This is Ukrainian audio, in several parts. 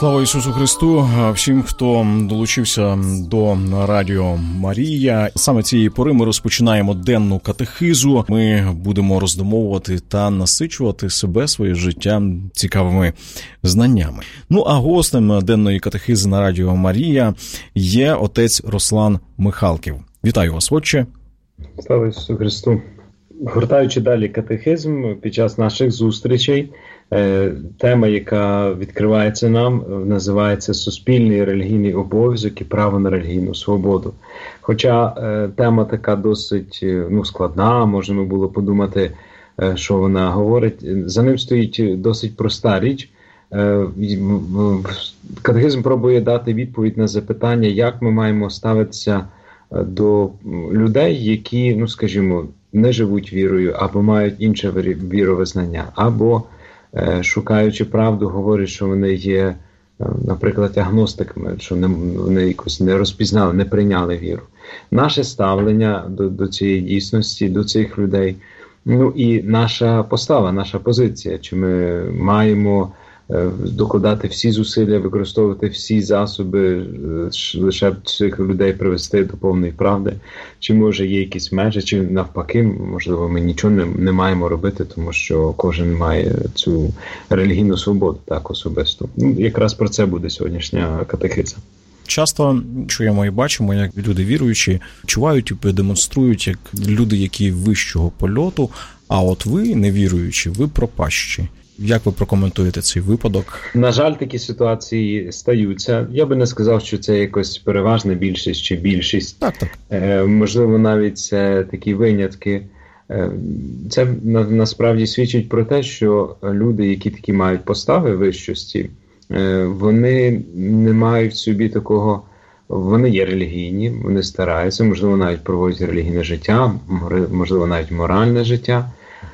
Слава Ісусу Христу! Всім, хто долучився до Радіо Марія. Саме цієї пори ми розпочинаємо денну катехизу. Ми будемо роздумовувати та насичувати себе, своє життя цікавими знаннями. Ну, а гостем денної катехизи на Радіо Марія є отець Руслан Михалків. Вітаю вас, отче! Слава Ісусу Христу! Гортаючи далі катехизм, під час наших зустрічей, тема, яка відкривається нам, називається «Суспільний релігійний обов'язок і право на релігійну свободу». Хоча тема така досить складна, можна було подумати, що вона говорить. За ним стоїть досить проста річ. Катехизм пробує дати відповідь на запитання, як ми маємо ставитися до людей, які, не живуть вірою, або мають інше віровизнання, або, шукаючи правду, говорять, що вони є, наприклад, агностиками, що вони якось не розпізнали, не прийняли віру. Наше ставлення до цієї дійсності, до цих людей, і наша постава, наша позиція, чи ми маємо докладати всі зусилля, використовувати всі засоби, лише цих людей привести до повної правди, чи може є якісь межі, чи навпаки, можливо, ми нічого не маємо робити, тому що кожен має цю релігійну свободу, так, особисто. Якраз про це буде сьогоднішня катехиза. Часто чуємо і бачимо, як люди віруючі чувають і демонструють, як люди, які вищого польоту, а от ви, невіруючі, ви пропащі. Як ви прокоментуєте цей випадок? На жаль, такі ситуації стаються. Я би не сказав, що це якось переважна більшість чи більшість. Так. Можливо, навіть це такі винятки. Це насправді свідчить про те, що люди, які такі мають постави вищості, вони не мають в собі такого, вони є релігійні, вони стараються, можливо, навіть проводять релігійне життя, можливо, навіть моральне життя.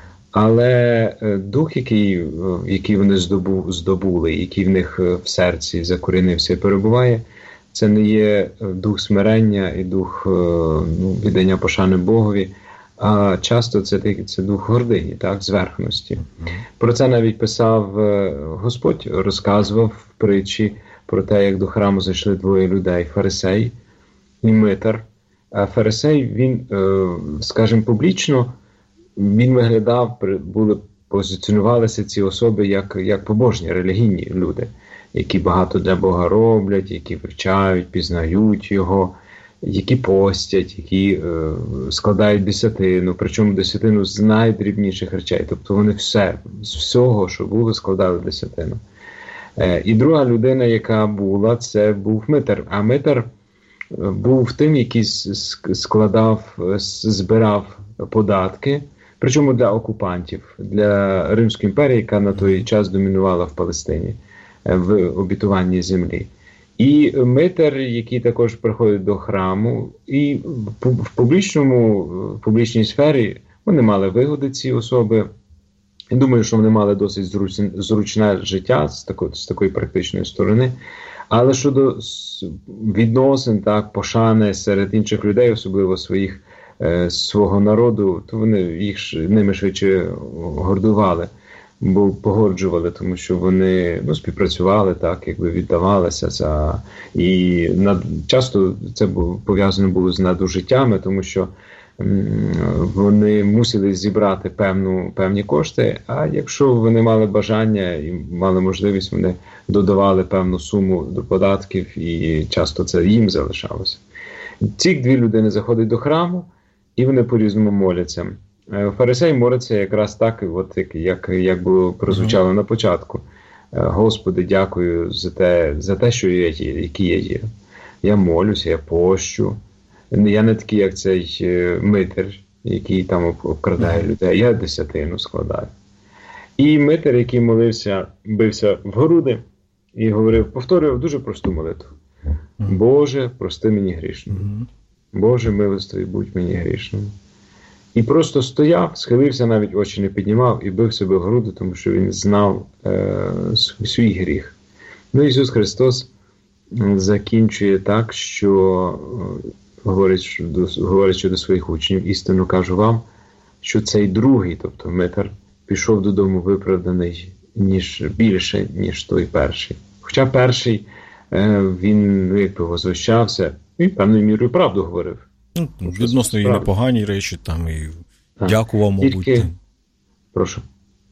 Але дух, який вони здобули, який в них в серці закорінився і перебуває, це не є дух смирення і дух віддання пошани Богові, а часто це дух гордині, так, зверхності. Про це навіть писав Господь, розказував в притчі про те, як до храму зайшли двоє людей, фарисей і митар. А фарисей, він, скажімо, публічно, він виглядав, позиціонувалися ці особи як побожні, релігійні люди, які багато для Бога роблять, які вивчають, пізнають Його, які постять, які складають десятину, причому десятину з найдрібніших речей. Тобто вони з всього, що було, складали десятину. І друга людина, яка була, це був митар. А митар був тим, який збирав податки, причому для окупантів, для Римської імперії, яка на той час домінувала в Палестині, в обітуваній землі. І митар, який також приходить до храму, і в публічній сфері вони мали вигоди, ці особи. Я думаю, що вони мали досить зручне життя з такої практичної сторони. Але щодо відносин, так, пошани серед інших людей, особливо свого народу, то вони ними швидше гордували, бо погоджували, тому що вони співпрацювали, так, якби віддавалися. І часто це пов'язано було з надужиттями, тому що вони мусили зібрати певні кошти, а якщо вони мали бажання і мали можливість, вони додавали певну суму до податків, і часто це їм залишалося. Ці дві людини заходять до храму, і вони по-різному моляться. Фарисей молиться якраз так, як було прозвучало на початку. Господи, дякую за те, що я є, який я є. Я молюся, я пощу. Я не такий, як цей митар, який там обкрадає людей. Я десятину складаю. І митар, який молився, бився в груди і повторював дуже просту молитву. Боже, прости мені грішному. Боже, милостивий, будь мені грішним. І просто стояв, схилився, навіть очі не піднімав і бив себе в груди, тому що він знав свій гріх. Ісус Христос закінчує так, що говорячи до своїх учнів, істину кажу вам, що цей другий, тобто митар, пішов додому виправданий більше, ніж той перший. Хоча перший, він якби возвищався і певною мірою правду говорив. Відносно і непогані речі, там і дякував, мабуть. Прошу.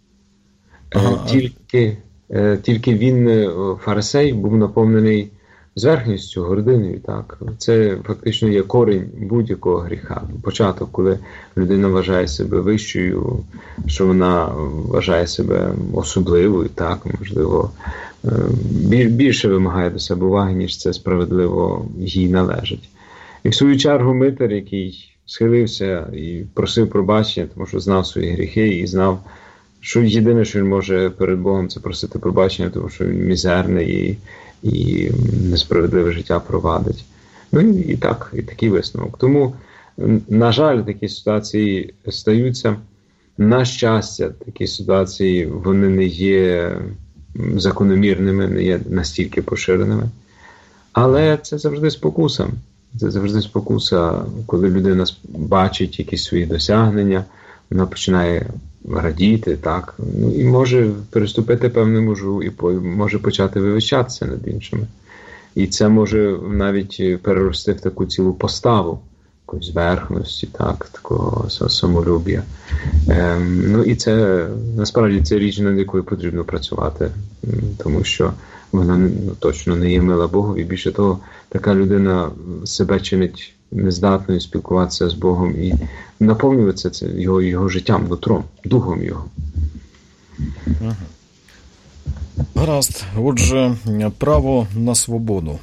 Тільки він, фарисей, був наповнений зверхністю, гординою. Так? Це фактично є корінь будь-якого гріха. Початок, коли людина вважає себе вищою, що вона вважає себе особливою, так? Можливо, більше вимагає до себе уваги, ніж це справедливо їй належить. І в свою чергу митар, який схилився і просив пробачення, тому що знав свої гріхи і знав, що єдине, що він може перед Богом, це просити пробачення, тому що він мізерний і несправедливе життя провадить. Ну і такий висновок. Тому, на жаль, такі ситуації стаються. На щастя, такі ситуації, вони не є закономірними, не є настільки поширеними. Але це завжди спокуса. Це завжди спокуса, коли людина бачить якісь свої досягнення, вона починає радіти, так, ну, і може переступити певну межу, і може почати вивищатися над іншими. І це може навіть перерости в таку цілу поставу, якоїсь зверхності, так, такого самолюб'я. Ну і це, насправді, це річ, над якою потрібно працювати, тому що вона точно не є мила Богові. Більше того, така людина себе чинить нездатною спілкуватися з Богом і наповнюється його життям, нутром, духом його. Гаразд. Отже, право на свободу.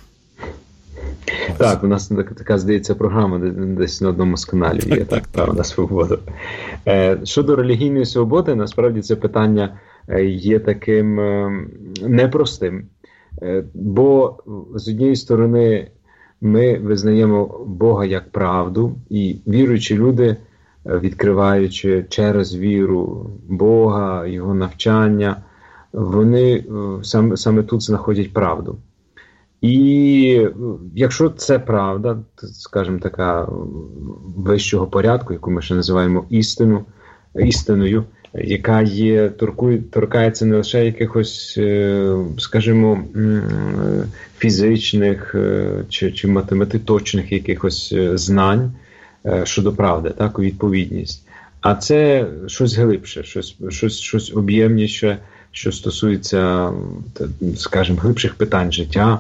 Так, у нас така, здається, програма десь на одному з каналів є, так, право на свободу. Щодо релігійної свободи, насправді це питання є таким непростим. Бо, з однієї сторони, ми визнаємо Бога як правду, і віруючі люди, відкриваючи через віру Бога, Його навчання, вони саме тут знаходять правду. І якщо це правда, скажімо, така вищого порядку, яку ми ще називаємо істиною, яка торкається не лише якихось, скажімо, фізичних чи математичних якихось знань щодо правди, так, відповідність. А це щось глибше, щось об'ємніше, що стосується, скажімо, глибших питань життя,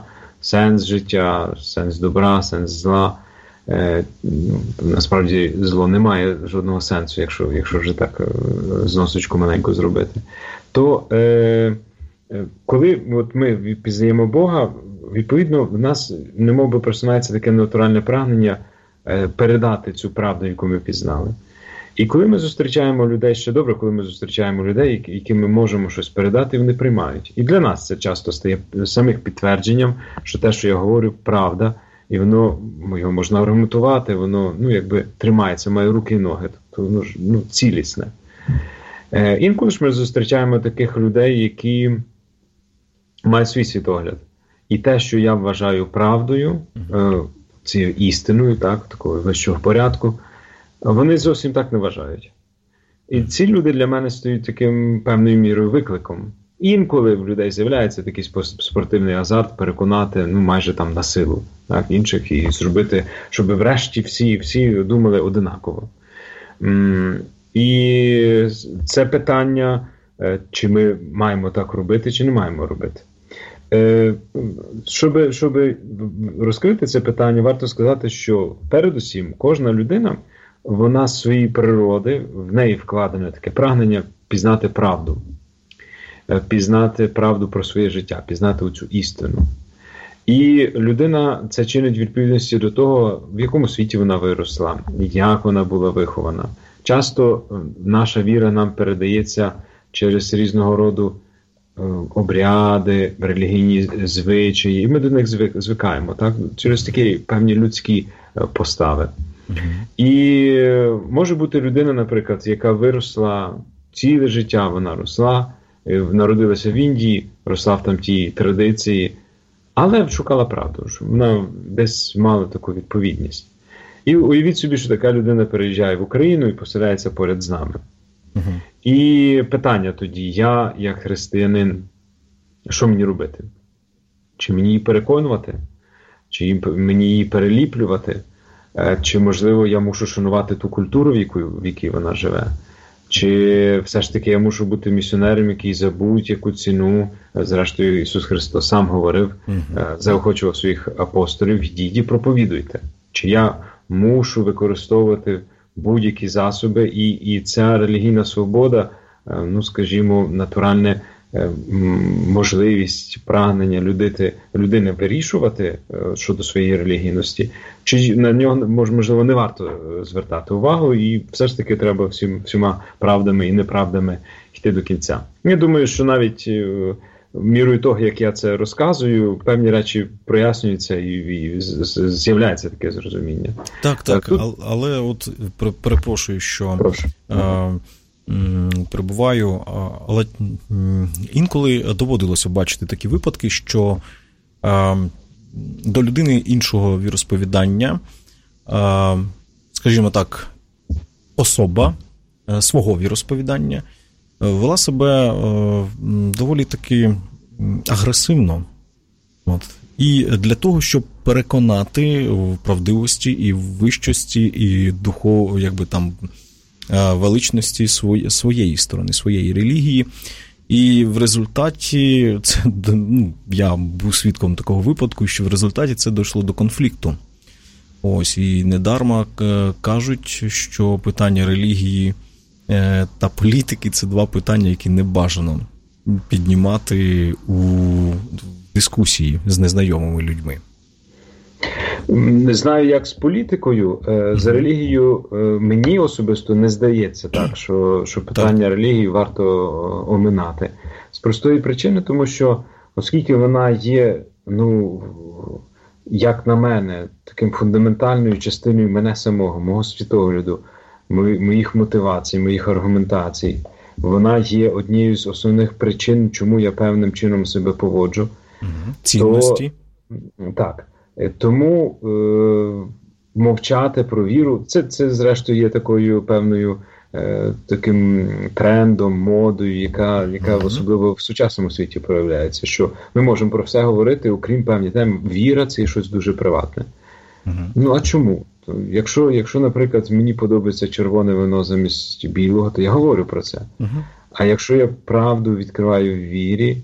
сенс добра, сенс зла. Насправді зло не має жодного сенсу, якщо вже так зносочку маленьку зробити. То коли ми пізнаємо Бога, відповідно в нас немовби просувається таке натуральне прагнення передати цю правду, яку ми пізнали. І коли ми зустрічаємо людей, ще добре, коли ми зустрічаємо людей, яким ми можемо щось передати, вони приймають. І для нас це часто стає самих підтвердженням, що те, що я говорю, правда, і його можна аргументувати, воно, якби тримається, має руки і ноги, тобто воно цілісне. Інколи ж ми зустрічаємо таких людей, які мають свій світогляд. І те, що я вважаю правдою, цією істиною, так, такого вищого порядку, вони зовсім так не вважають. І ці люди для мене стають таким певною мірою викликом. Інколи в людей з'являється такий спортивний азарт переконати, майже там на силу, так, інших і зробити, щоб врешті всі думали одинаково. І це питання, чи ми маємо так робити, чи не маємо робити. Щоб розкрити це питання, варто сказати, що передусім кожна людина, вона з своєї природи, в неї вкладене таке прагнення пізнати правду про своє життя, пізнати оцю істину. І людина це чинить відповідності до того, в якому світі вона виросла, як вона була вихована. Часто наша віра нам передається через різного роду обряди, релігійні звичаї, і ми до них звикаємо, так? Через такі певні людські постави. І може бути людина, наприклад, яка виросла ціле життя, вона росла, народилася в Індії, росла в там тій традиції, але шукала правду, що вона десь мала таку відповідність. І уявіть собі, що така людина переїжджає в Україну і поселяється поряд з нами. І питання тоді, я, як християнин, що мені робити? Чи мені її переконувати? Чи мені її переліплювати? Чи, можливо, я мушу шанувати ту культуру, в якій вона живе? Чи все ж таки я мушу бути місіонером, який за будь-яку ціну, зрештою Ісус Христос сам говорив, заохочував своїх апостолів, йдіть і проповідуйте. Чи я мушу використовувати будь-які засоби, і ця релігійна свобода, ну, скажімо, натуральне можливість, прагнення людини вирішувати щодо своєї релігійності, чи на нього, можливо, не варто звертати увагу, і все ж таки треба всіма правдами і неправдами йти до кінця. Я думаю, що навіть мірою того, як я це розказую, певні речі прояснюються і з'являється таке зрозуміння. Так, але от перепрошую, що перебуваю, але інколи доводилося бачити такі випадки, що до людини іншого віросповідання, скажімо так, особа свого віросповідання вела себе доволі таки агресивно. І для того, щоб переконати в правдивості і в вищості, і величності своєї сторони, своєї релігії. І в результаті, я був свідком такого випадку, що в результаті це дійшло до конфлікту. Ось, і недарма кажуть, що питання релігії та політики – це два питання, які не бажано піднімати у дискусії з незнайомими людьми. Не знаю, як з політикою. За релігією мені особисто не здається так, що питання релігії варто оминати. З простої причини, тому що, оскільки вона є, як на мене, таким фундаментальною частиною мене самого, мого світогляду, моїх мотивацій, моїх аргументацій, вона є однією з основних причин, чому я певним чином себе поводжу. Цінності. Так. Тому мовчати про віру, це зрештою є такою певною таким трендом, модою, яка особливо в сучасному світі проявляється, що ми можемо про все говорити, окрім певні теми. Віра – це є щось дуже приватне. А чому? Якщо, наприклад, мені подобається червоне вино замість білого, то я говорю про це. А якщо я правду відкриваю в вірі,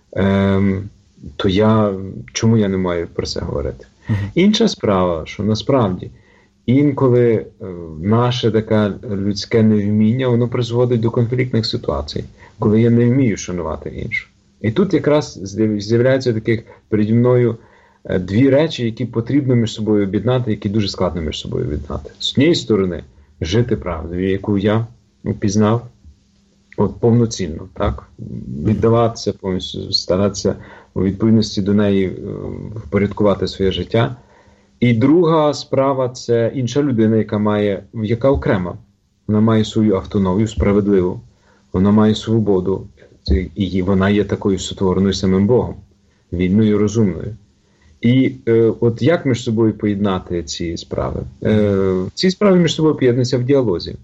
то чому я не маю про це говорити? Інша справа, що насправді інколи наше таке людське невміння, воно призводить до конфліктних ситуацій, коли я не вмію шанувати іншого. І тут якраз з'являються таких переді мною дві речі, які потрібно між собою об'єднати, які дуже складно між собою об'єднати. З однієї сторони, жити правдою, яку я пізнав повноцінно, так? Віддаватися повністю, старатися у відповідності до неї впорядкувати своє життя. І друга справа – це інша людина, яка окрема. Вона має свою автономію, справедливу. Вона має свободу. І вона є такою сотвореною самим Богом. Вільною і розумною. І от як між собою поєднати ці справи? Ці справи між собою поєднуються в діалозі.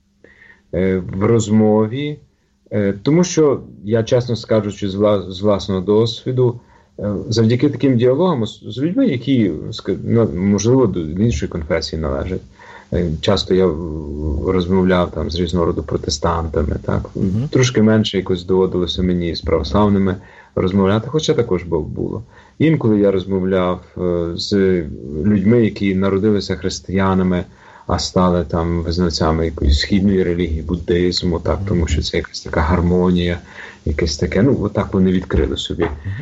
В розмові. Тому що, я чесно скажучи, з власного досвіду, завдяки таким діалогам з людьми, які, можливо, до іншої конфесії належать. Часто я розмовляв там з різного роду протестантами, так? Трошки менше якось доводилося мені з православними розмовляти, хоча також було. Інколи я розмовляв з людьми, які народилися християнами, а стали там визнавцями якоїсь східної релігії, буддизму, так, тому що це якась така гармонія, якесь таке, отак вони відкрили собі.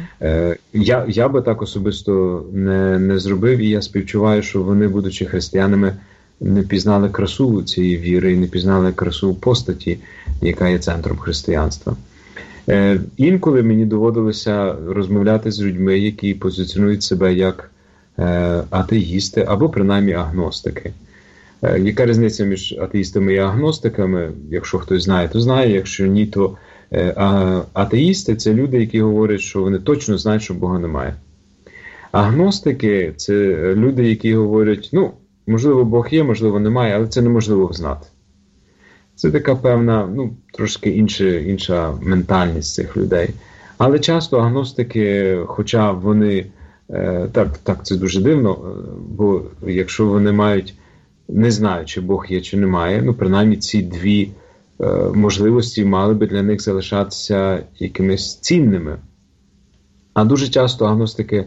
Я би так особисто не зробив, і я співчуваю, що вони, будучи християнами, не пізнали красу цієї віри і не пізнали красу постаті, яка є центром християнства. Інколи мені доводилося розмовляти з людьми, які позиціонують себе як атеїсти або принаймні агностики. Яка різниця між атеїстами і агностиками? Якщо хтось знає, то знає, якщо ні, то атеїсти – це люди, які говорять, що вони точно знають, що Бога немає. Агностики – це люди, які говорять, можливо, Бог є, можливо, немає, але це неможливо знати. Це така певна, трошки інша ментальність цих людей. Але часто агностики, хоча вони, так це дуже дивно, бо якщо вони не знають, чи Бог є, чи немає, принаймні ці дві можливості мали би для них залишатися якимись цінними. А дуже часто агностики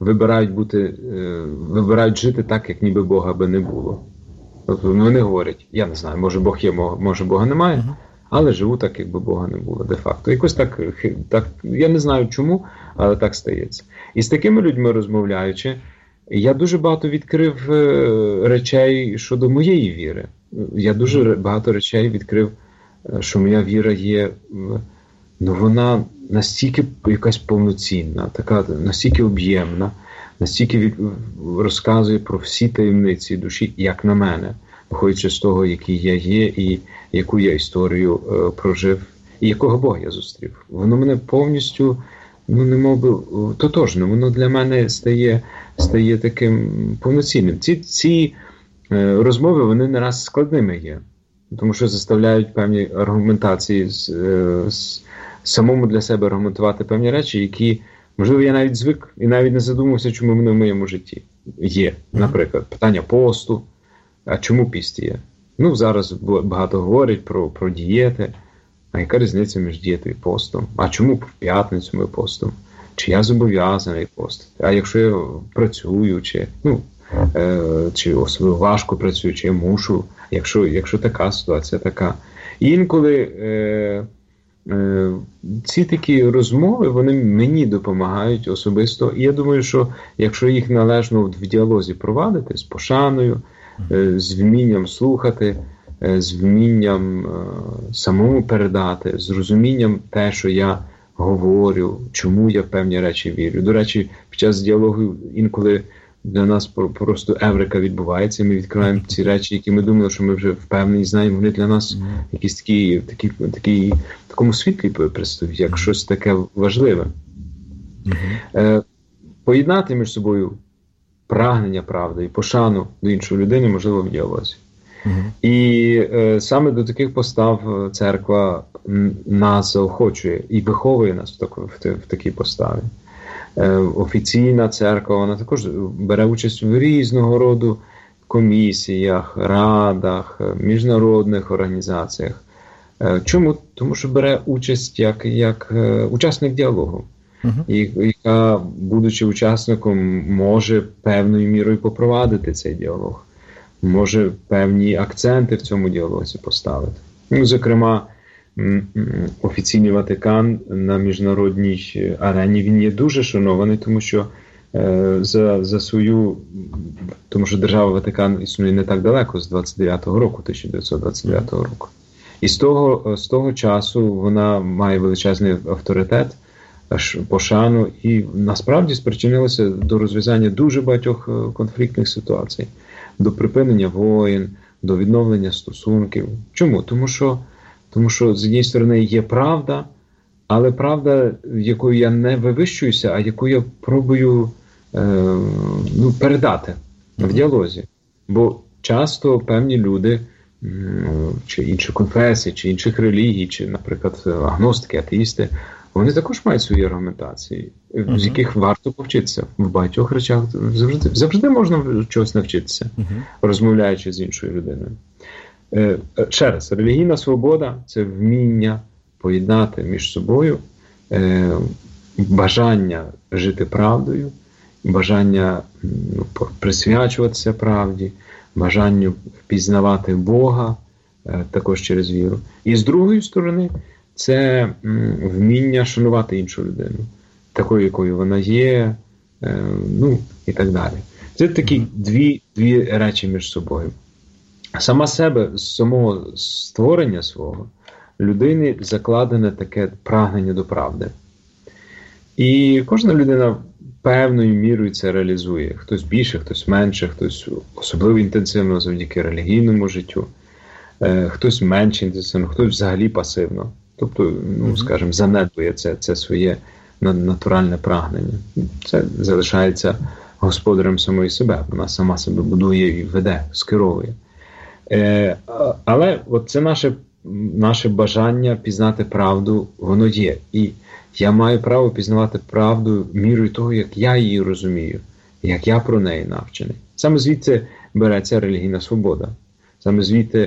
вибирають жити так, як ніби Бога би не було. Тобто вони говорять, я не знаю, може Бог є, може Бога немає, але живу так, якби Бога не було, де-факто. Якось так, я не знаю чому, але так стається. І з такими людьми розмовляючи, я дуже багато відкрив речей щодо моєї віри. Я дуже багато речей відкрив, що моя віра є, вона настільки якась повноцінна, така настільки об'ємна, настільки розказує про всі таємниці душі, як на мене, виходячи з того, який я є і яку я історію прожив, і якого Бога я зустрів. Воно мене повністю, тотожно, воно для мене стає таким повноцінним. Ці розмови, вони не раз складними є, тому що заставляють певні аргументації, самому для себе аргументувати певні речі, які, можливо, я навіть звик і навіть не задумався, чому вони в моєму житті є. Наприклад, питання посту. А чому піст є? Зараз багато говорять про дієти. А яка різниця між дієтою і постом? А чому в п'ятницю ми постом? Чи я зобов'язаний постити? А якщо я працюю, чи особливо важко працюю, чи я мушу? Якщо така ситуація така. І інколи ці такі розмови, вони мені допомагають особисто. І я думаю, що якщо їх належно в діалозі провадити з пошаною, з вмінням слухати, з вмінням самому передати, з розумінням те, що я говорю, чому я в певні речі вірю. До речі, під час діалогу інколи для нас просто еврика відбувається, ми відкриваємо ці речі, які ми думали, що ми вже впевнені знаємо, вони для нас якісь такі в такому світлі представляють, як щось таке важливе. Поєднати між собою прагнення правди і пошану до іншої людини можливо в діалозі. І саме до таких постав церква нас заохочує і виховує нас в такій поставі. Офіційна церква, вона також бере участь в різного роду комісіях, радах, міжнародних організаціях. Чому? Тому що бере участь як учасник діалогу. Яка, будучи учасником, може певною мірою попровадити цей діалог. Може певні акценти в цьому діалозі поставити. Зокрема, офіційний Ватикан на міжнародній арені, він є дуже шанований, тому що тому що держава Ватикан існує не так далеко, з 1929 року. І з того часу вона має величезний авторитет, пошану, і насправді спричинилося до розв'язання дуже багатьох конфліктних ситуацій, до припинення воєн, до відновлення стосунків. Чому? Тому що з однієї сторони є правда, але правда, якою я не вивищуюся, а яку я пробую передати в діалозі. Бо часто певні люди, чи інші конфесії, чи інших релігій, чи, наприклад, агностики, атеїсти, вони також мають свої аргументації, з яких варто повчитися. В багатьох речах завжди можна чогось навчитися, розмовляючи з іншою людиною. Ще раз, релігійна свобода – це вміння поєднати між собою бажання жити правдою, бажання присвячуватися правді, бажання впізнавати Бога також через віру. І з другої сторони, це вміння шанувати іншу людину, такою, якою вона є, і так далі. Це такі дві речі між собою. Сама себе, з самого створення свого, людини закладене таке прагнення до правди. І кожна людина певною мірою це реалізує. Хтось більше, хтось менше, хтось особливо інтенсивно завдяки релігійному життю, хтось менше інтенсивно, хтось взагалі пасивно. Тобто, скажімо, занедбує це своє натуральне прагнення. Це залишається господарем самої себе. Вона сама себе будує і веде, скеровує. Але от це наше бажання пізнати правду, воно є. І Я маю право пізнавати правду мірою того, як я її розумію, як я про неї навчений. Саме звідси береться релігійна свобода. Саме звідти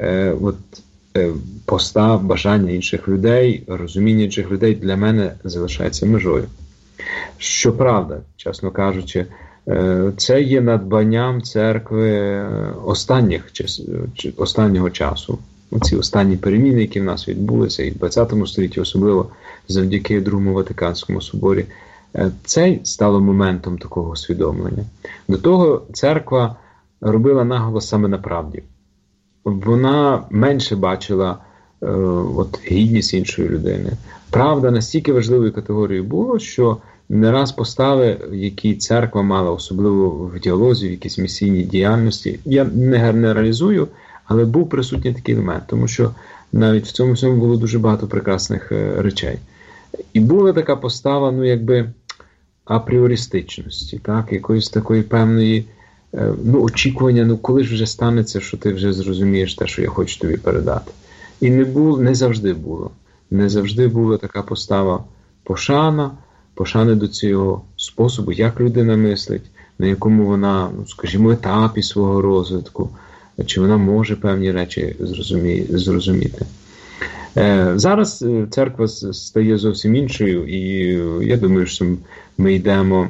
постав, бажання інших людей, розуміння інших людей для мене залишається межою. Щоправда, чесно кажучи, це є надбанням церкви останнього часу. Ці останні переміни, які в нас відбулися і в ХХ столітті, особливо завдяки Другому Ватиканському соборі, це стало моментом такого усвідомлення. До того церква робила наголос саме на правді. Вона менше бачила гідність іншої людини. Правда настільки важливою категорією було, що не раз постави, які церква мала, особливо в діалозі, в якійсь місійній діяльності, я не генералізую, але був присутній такий елемент, тому що навіть в цьому всьому було дуже багато прекрасних речей. І була така постава, апріористичності, так, якоїсь такої певної очікування, коли ж вже станеться, що ти вже зрозумієш те, що я хочу тобі передати. І не завжди було. Не завжди була така постава пошани до цього способу, як людина мислить, на якому вона, етапі свого розвитку, чи вона може певні речі зрозуміти. Зараз церква стає зовсім іншою, і я думаю, що ми йдемо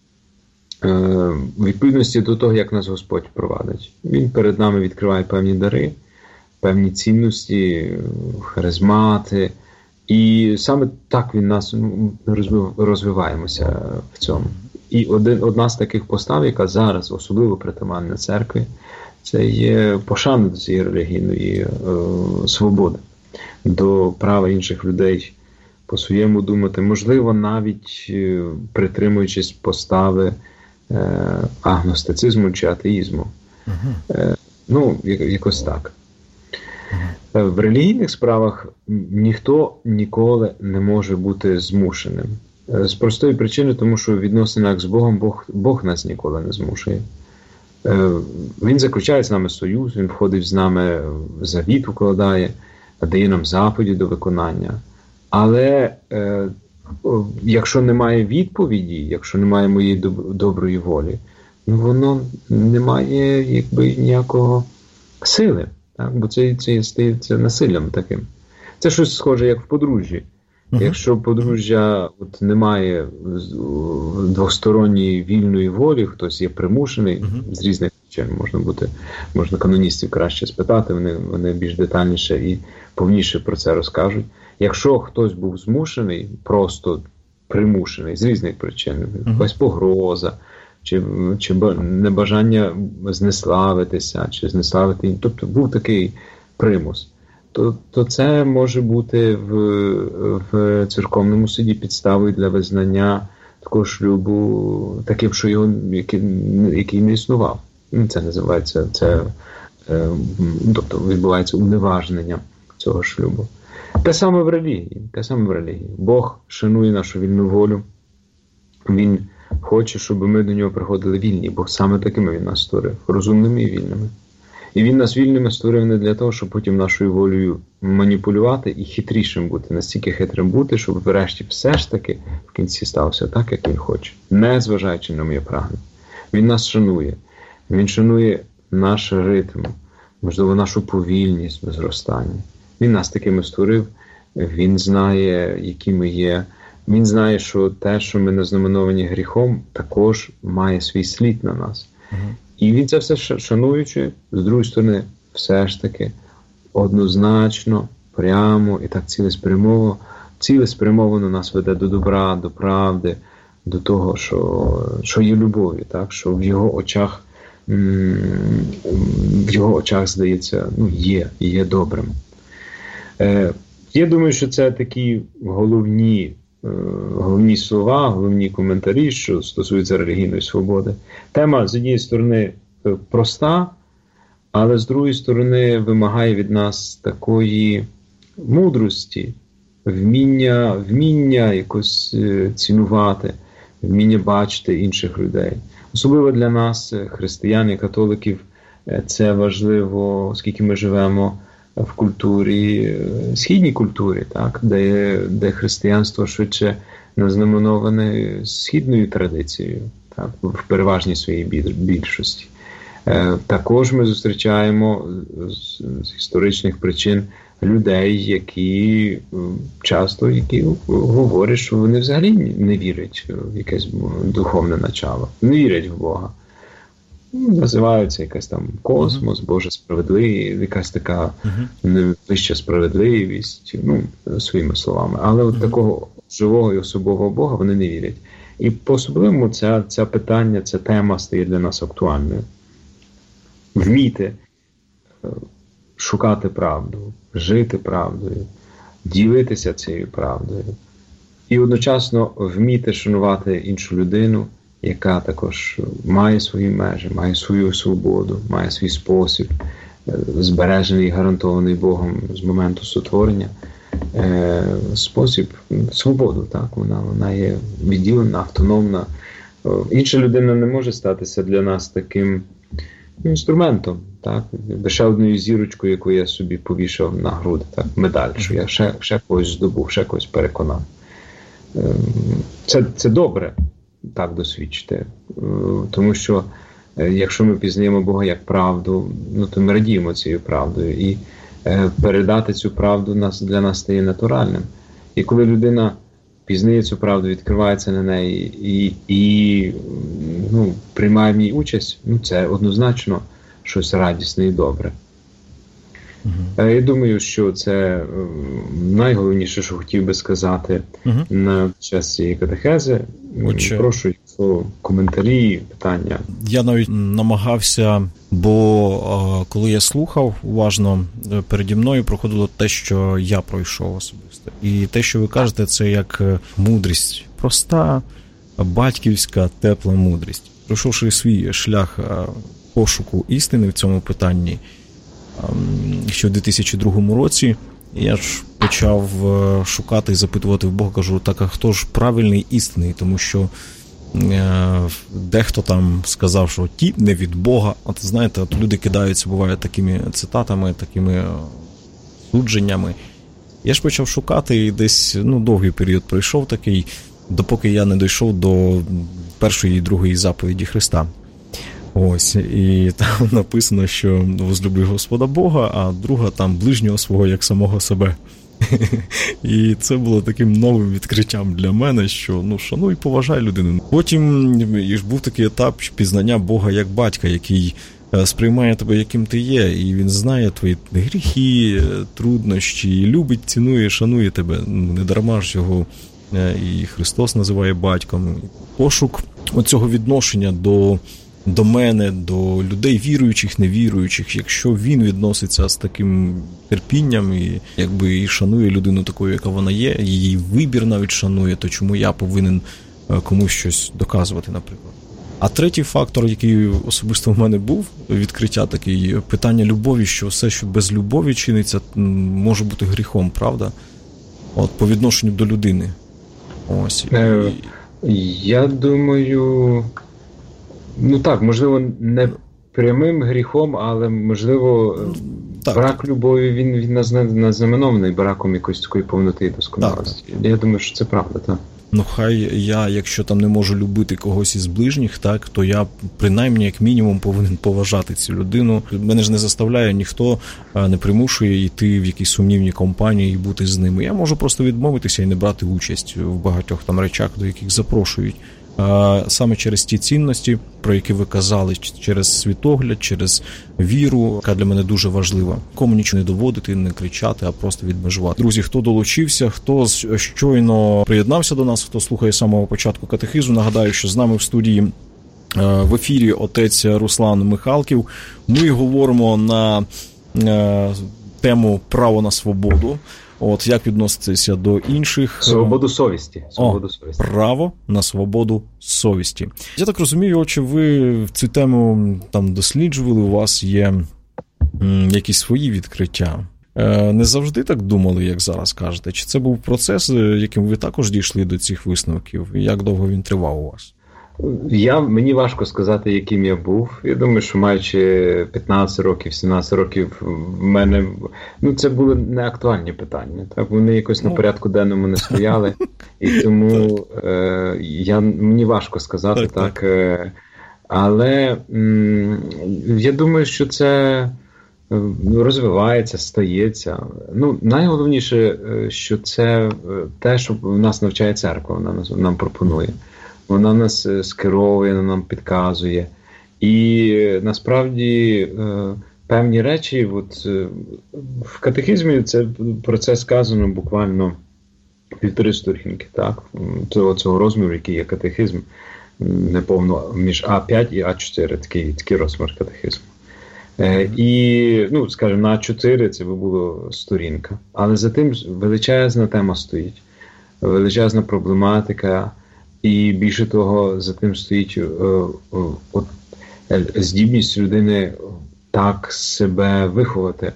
в відповідності до того, як нас Господь провадить. Він перед нами відкриває певні дари, певні цінності, харизмати, і саме так він нас розвиваємося в цьому. І одна з таких постав, яка зараз особливо притаманна церкві, це є пошана до цієї релігійної свободи, до права інших людей по-своєму думати, можливо, навіть притримуючись постави агностицизму чи атеїзму. Якось так. В релігійних справах ніхто ніколи не може бути змушеним. З простої причини, тому що в відносинах з Богом Бог нас ніколи не змушує. Він заключає з нами союз, він входить з нами в завіт, укладає, дає нам заповіді до виконання. Але якщо немає відповіді, якщо немає моєї доброї волі, воно не має ніякого сили. Так? Бо це стається насиллям таким. Це щось схоже, як в подружжі. Якщо подружжя не має двосторонньої вільної волі, хтось є примушений, з різних причин можна каноністів краще спитати, вони більш детальніше і повніше про це розкажуть. Якщо хтось був змушений, просто примушений з різних причин, якась погроза, чи небажання знеславитися, чи знеславити, тобто був такий примус, то це може бути в церковному суді підставою для визнання такого шлюбу таким, що який не існував. Це називається, тобто відбувається уневажнення цього шлюбу. Те саме в релігії. Бог шанує нашу вільну волю. Він хоче, щоб ми до нього приходили вільні, бо саме такими він нас створив, розумними і вільними. І він нас вільними створив не для того, щоб потім нашою волею маніпулювати і хитрішим бути, настільки хитрим бути, щоб врешті все ж таки в кінці стався так, як він хоче, не зважаючи на моє прагнення. Він нас шанує. Він шанує наш ритм, можливо, нашу повільність в зростанні. Він нас такими створив, він знає, які ми є. Він знає, що те, що ми назнаменовані гріхом, також має свій слід на нас. І він це все шануючи, з другої сторони, все ж таки однозначно, прямо і так цілеспрямовано нас веде до добра, до правди, до того, що є любов'ю, так? Що в його очах здається, є добрим. Я думаю, що це такі головні слова, головні коментарі, що стосуються релігійної свободи. Тема, з однієї сторони, проста, але з другої сторони вимагає від нас такої мудрості, вміння якось цінувати, вміння бачити інших людей. Особливо для нас, християн і католиків, це важливо, оскільки ми живемо в культурі, східній культурі, так, де християнство швидше назнаменоване східною традицією, так, в переважній своїй більшості. Також ми зустрічаємо з історичних причин людей, які говорять, що вони взагалі не вірять в якесь духовне начало, не вірять в Бога. Називаються якась там космос, Божа справедливість, якась така вища справедливість, своїми словами. Але от такого живого і особового Бога вони не вірять. І по-особливому ця питання, ця тема стає для нас актуальною. Вміти шукати правду, жити правдою, ділитися цією правдою. І одночасно вміти шанувати іншу людину, яка також має свої межі, має свою свободу, має свій спосіб, збережений і гарантований Богом з моменту сотворення. Спосіб, свободу, так, вона є відділена, автономна. Інша людина не може статися для нас таким інструментом, так, ще одною зірочкою, яку я собі повішав на груди, так, медаль, що я ще когось здобув, ще когось переконав. Це добре так досвідчити, тому що якщо ми пізнаємо Бога як правду, то ми радіємо цією правдою, і передати цю правду для нас стає натуральним. І коли людина пізнає цю правду, відкривається на неї і приймає в ній участь, це однозначно щось радісне і добре. Я думаю, що це найголовніше, що хотів би сказати на час цієї катехези. Прошу коментарі, питання. Я навіть намагався, бо коли я слухав уважно, переді мною проходило те, що я пройшов особисто. І те, що ви кажете, це як мудрість. Проста, батьківська, тепла мудрість. Пройшовши свій шлях пошуку істини в цьому питанні, ще в 2002 році, я ж почав шукати і запитувати в Бога, кажу, так, а хто ж правильний істинний? Тому що дехто там сказав, що ті не від Бога. От знаєте, от люди кидаються, буває, такими цитатами, такими судженнями. Я ж почав шукати, і десь довгий період пройшов такий, допоки я не дійшов до першої і другої заповіді Христа. Ось, і там написано, що возлюби Господа Бога, а друга там ближнього свого, як самого себе. І це було таким новим відкриттям для мене, що шануй і поважай людину. Потім був такий етап пізнання Бога як батька, який сприймає тебе, яким ти є, і він знає твої гріхи, труднощі, і любить, цінує, шанує тебе. Не дарма ж його і Христос називає батьком. Пошук оцього відношення до мене, до людей віруючих, невіруючих, якщо він відноситься з таким терпінням і шанує людину такою, яка вона є, її вибір навіть шанує, то чому я повинен комусь щось доказувати, наприклад. А третій фактор, який особисто в мене був, відкриття таке, питання любові, що все, що без любові чиниться, може бути гріхом, правда? От по відношенню до людини. Ось. Я думаю... так, можливо, не прямим гріхом, але, можливо, брак любові, він назнаменований браком якоїсь такої повноти і досконалості. Я думаю, що це правда, так. Хай я, якщо там не можу любити когось із ближніх, так, то я принаймні, як мінімум, повинен поважати цю людину. Мене ж не заставляє, ніхто не примушує йти в якісь сумнівні компанії і бути з ними. Я можу просто відмовитися і не брати участь в багатьох там речах, до яких запрошують. Саме через ті цінності, про які ви казали, через світогляд, через віру, яка для мене дуже важлива. Кому нічого не доводити, не кричати, а просто відмежувати. Друзі, хто долучився, хто щойно приєднався до нас, хто слухає з самого початку катехизу, нагадаю, що з нами в студії в ефірі отець Руслан Михалків. Ми говоримо на тему «Право на свободу». От як відноситися до інших... Свободу совісті. Право на свободу совісті. Я так розумію, отже, ви цю тему там досліджували, у вас є якісь свої відкриття. Не завжди так думали, як зараз кажете? Чи це був процес, яким ви також дійшли до цих висновків? Як довго він тривав у вас? Мені важко сказати, яким я був. Я думаю, що маючи 15 років, 17 років, в мене, це були не актуальні питання. Так? Вони якось на порядку денному не стояли. І тому мені важко сказати так. Але я думаю, що це розвивається, стається. Найголовніше, що це те, що нас навчає церква, вона нам пропонує. Вона нас скеровує, вона нам підказує. І насправді певні речі, в катехизмі про це сказано буквально 1,5 сторінки, так? Цього розміру, який є катехизм, неповно між А5 і А4, такий розмір катехизму. І, скажімо, на А4 це би була сторінка. Але за тим величезна тема стоїть, величезна проблематика. І більше того, за тим стоїть здібність людини так себе виховати.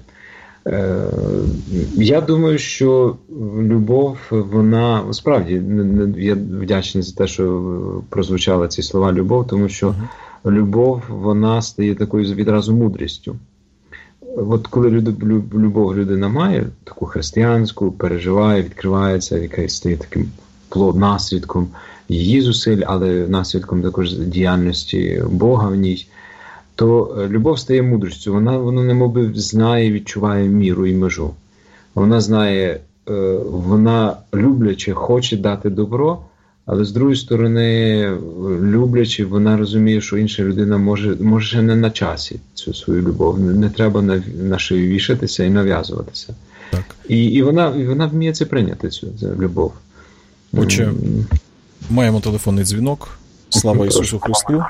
Я думаю, що любов, вона, справді, я вдячний за те, що прозвучали ці слова любов, тому що любов, вона стає такою відразу мудрістю. От коли любов людина має, таку християнську, переживає, відкривається, яка стає таким наслідком її зусиль, але наслідком також діяльності Бога в ній, то любов стає мудрістю. Вона немовби знає, відчуває міру і межу. Вона знає, вона люблячи, хоче дати добро, але з другої сторони, люблячи, вона розуміє, що інша людина може не на часі цю свою любов. Не треба на шию вішатися і нав'язуватися. Так. І вона вміє це прийняти, цю любов. Отже, маємо телефонний дзвінок. Слава Ісусу Христу.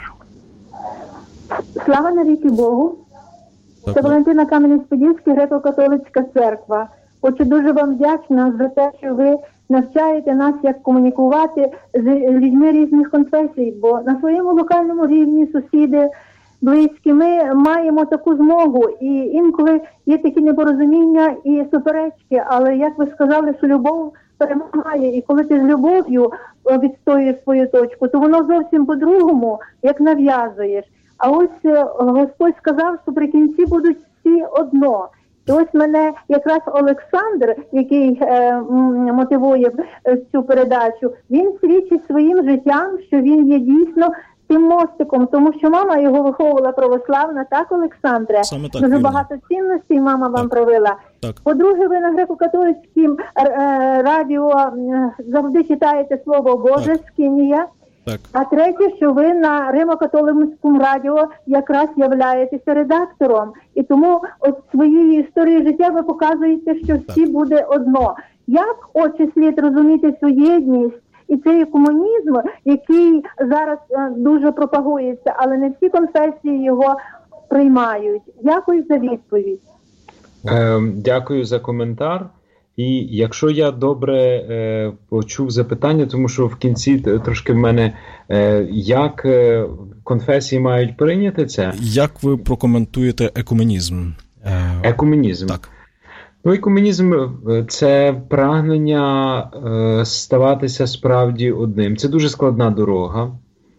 Слава навіки Богу. Так. Це Валентина Кам'янець-Подільський, Греко-католицька церква. Хочу дуже вам вдячна за те, що ви навчаєте нас, як комунікувати з людьми різних конфесій, бо на своєму локальному рівні сусіди, близькі, ми маємо таку змогу, і інколи є такі непорозуміння і суперечки, але, як ви сказали, що любов перемагає, і коли ти з любов'ю відстоюєш свою точку, то воно зовсім по-другому, як нав'язуєш. А ось Господь сказав, що при кінці будуть всі одно. І ось мене якраз Олександр, який мотивує цю передачу, він свідчить своїм життям, що він є дійсно тим мостиком, тому що мама його виховувала православна, так, Олександре? Саме так, дуже багато цінностей мама вам провела. Так. По-друге, ви на греко-католицькому радіо завжди читаєте Слово Боже з Кінія. Так. А третє, що ви на Римо-католицькому радіо якраз являєтеся редактором. І тому от своєю історією життя ви показуєте, що всі буде одно. Як, отче, слід розуміти цю єдність і цей комунізм, який зараз дуже пропагується, але не всі конфесії його приймають? Дякую за відповідь. Дякую за коментар. І якщо я добре почув запитання, тому що в кінці трошки в мене, як конфесії мають прийняти це? Як ви прокоментуєте екуменізм? Екуменізм. Так. Екуменізм – це прагнення ставатися справді одним. Це дуже складна дорога,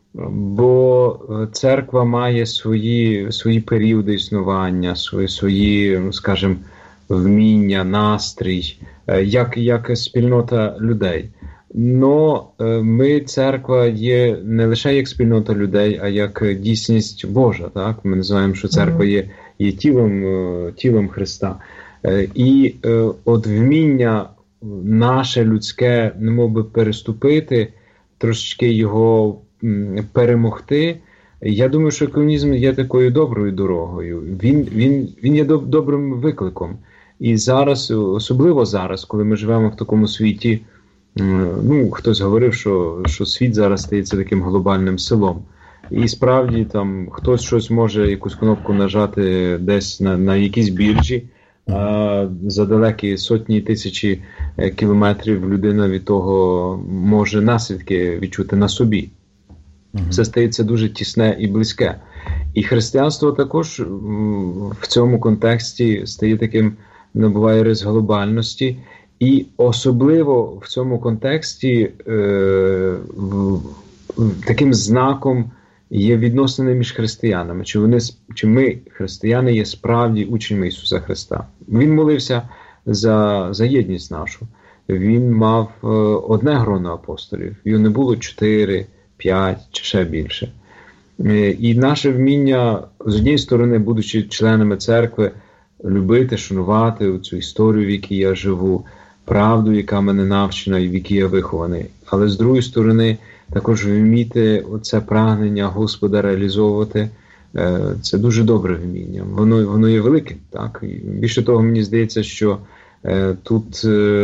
бо церква має свої періоди існування, свої, скажімо, вміння, настрій, як спільнота людей. Но ми, церква, є не лише як спільнота людей, а як дійсність Божа. Так? Ми називаємо, що церква є тілом Христа. І от вміння наше людське, немовби переступити, трошечки його перемогти. Я думаю, що екуменізм є такою доброю дорогою. Він є добрим викликом. І зараз, особливо зараз, коли ми живемо в такому світі, хтось говорив, що світ зараз стається таким глобальним селом. І справді там хтось щось може, якусь кнопку нажати десь на якійсь біржі, а за далекі сотні тисячі кілометрів людина від того може наслідки відчути на собі. Все стається дуже тісне і близьке. І християнство також в цьому контексті стає таким, набуває рис глобальності. І особливо в цьому контексті таким знаком є відносини між християнами. Чи ми, християни, є справді учнями Ісуса Христа. Він молився за єдність нашу. Він мав одне гроно апостолів. Його не було 4, 5 чи ще більше. І наше вміння, з однієї сторони, будучи членами церкви, любити, шанувати цю історію, в якій я живу, правду, яка мене навчена і в якій я вихований. Але з другої сторони, також вміти оце прагнення Господа реалізовувати. Це дуже добре вміння. Воно є великим. Так? І більше того, мені здається, що тут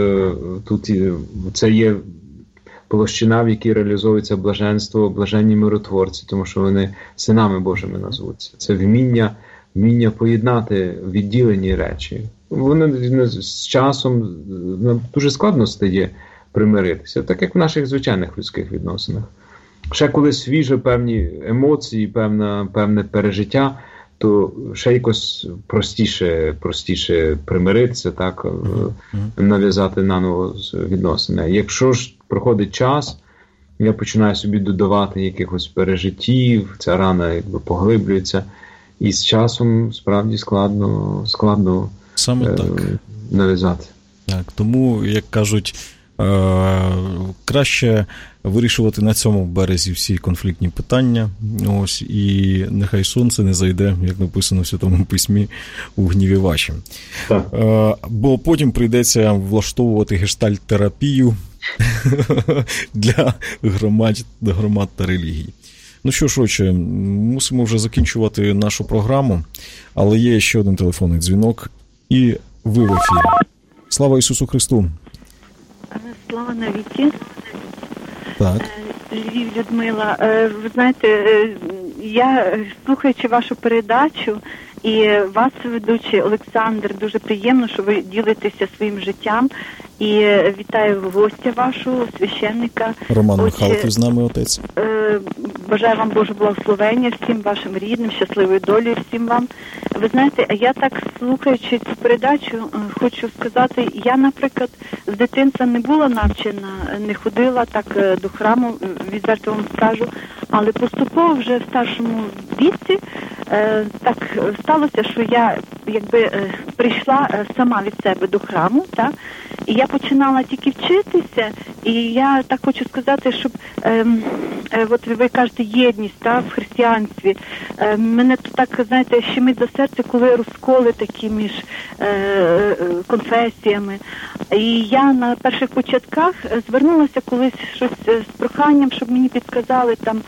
це є площина, в якій реалізовується блаженство, блаженні миротворці, тому що вони синами Божими назвуться. Це вміння поєднати відділені речі. Воно з часом дуже складно стає примиритися, так як в наших звичайних людських відносинах. Ще коли свіже певні емоції, певне пережиття, то ще якось простіше примиритися, так, нав'язати наново відносини. Якщо ж проходить час, я починаю собі додавати якихось пережиттів, ця рана якби поглиблюється, і з часом справді складно саме так нав'язати. Так, тому, як кажуть, краще вирішувати на цьому березі всі конфліктні питання. Ось, і нехай сонце не зайде, як написано в Святому Письмі, у гніві вашім. Бо потім прийдеться влаштовувати гештальт-терапію для громад та релігій. Ну що ж, отче, мусимо вже закінчувати нашу програму, але є ще один телефонний дзвінок, і ви в ефірі. Слава Ісусу Христу! Слава навіки. Так. Львів, Людмила. Ви знаєте, я, слухаючи вашу передачу, і вас, ведучий Олександр, дуже приємно, що ви ділитеся своїм життям. І вітаю гостя вашого, священника. Роман Михайлович з нами, отець. Бажаю вам Боже благословення, всім вашим рідним, щасливої долі всім вам. Ви знаєте, я так, слухаючи цю передачу, хочу сказати, я, наприклад, з дитинства не була навчена, не ходила так до храму, відверто вам скажу, але поступово вже в старшому віці так сталося, що я якби прийшла сама від себе до храму, так? І я починала тільки вчитися, і я так хочу сказати, щоб, от ви кажете, єдність, так, в християнстві. Мене тут так, знаєте, щемить за серце, коли розколи такі між конфесіями. І я на перших початках звернулася колись щось з проханням, щоб мені підказали там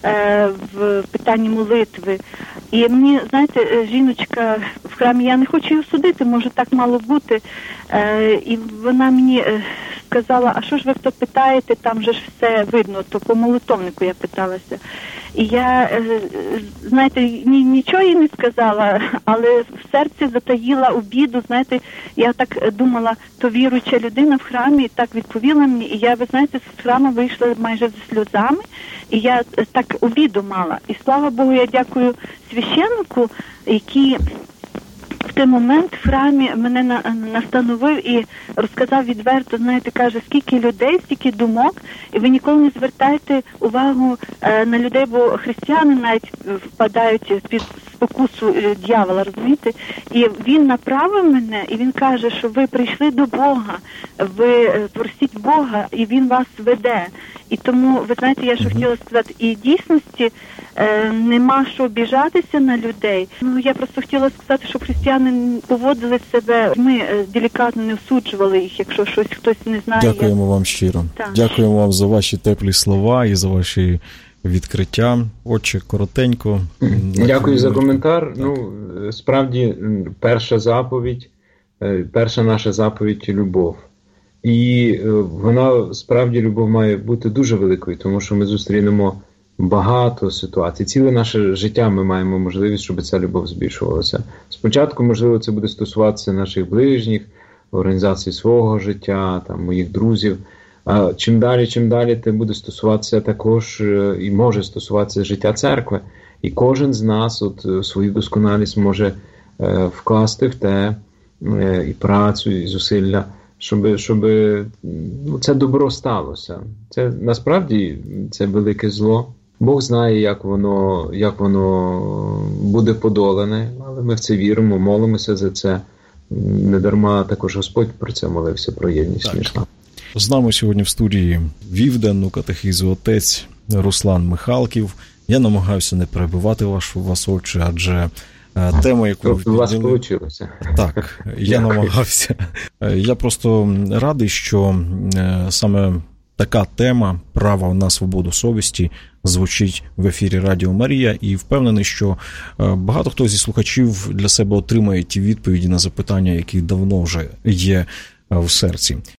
в питанні молитви. І мені, знаєте, жіночка в храмі, я не хочу її судити, може так мало бути, і вона мені сказала, а що ж ви то питаєте, там же ж все видно, то по молитовнику я питалася. І я, знаєте, нічого їй не сказала, але в серці затаїла обіду, знаєте, я так думала, то віруюча людина в храмі так відповіла мені, і я, ви знаєте, з храму вийшла майже зі сльозами, і я так обіду мала. І слава Богу, я дякую священнику, який в той момент в храмі мене настановив і розказав відверто, знаєте, каже, скільки людей, стільки думок, і ви ніколи не звертайте увагу на людей, бо християни навіть впадають під спокусу дьявола, розумієте? І він направив мене, і він каже, що ви прийшли до Бога, ви просіть Бога, і він вас веде. І тому, ви знаєте, я що хотіла сказати, і в дійсності нема що обіжатися на людей. Ну, я просто хотіла сказати, щоб християни поводили себе, ми делікатно не осуджували їх, якщо щось хтось не знає. Дякуємо вам щиро. Так. Дякуємо вам за ваші теплі слова і за ваші відкриття. Отче, коротенько. Дякую за коментар. Ну, справді, перша наша заповідь – любов. І вона, справді, любов має бути дуже великою, тому що ми зустрінемо багато ситуацій. Ціле наше життя ми маємо можливість, щоб ця любов збільшувалася. Спочатку, можливо, це буде стосуватися наших ближніх, організації свого життя, там, моїх друзів. А чим далі, це буде стосуватися також і може стосуватися життя церкви. І кожен з нас свою досконалість може вкласти в те, і працю, і зусилля, щоб це добро сталося. Це насправді це велике зло. Бог знає, як воно буде подолане, але ми в це віримо, молимося за це. Недарма також Господь про це молився, про єдність між нами. З нами сьогодні в студії вів денну катехизу отець Руслан Михалків. Я намагався не перебивати вас, отче, адже тема, яку ви підняли... У вас вийшло. Так, я намагався. Я просто радий, що саме така тема «Право на свободу совісті» звучить в ефірі Радіо Марія, і впевнений, що багато хто зі слухачів для себе отримає ті відповіді на запитання, які давно вже є в серці.